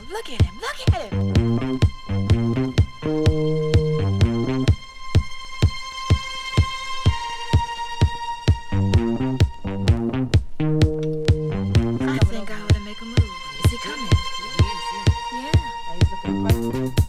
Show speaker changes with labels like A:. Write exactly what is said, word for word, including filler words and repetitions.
A: Look at him. Look at him. I think I ought to make a move. Is he coming?
B: Yeah.
A: He's looking quite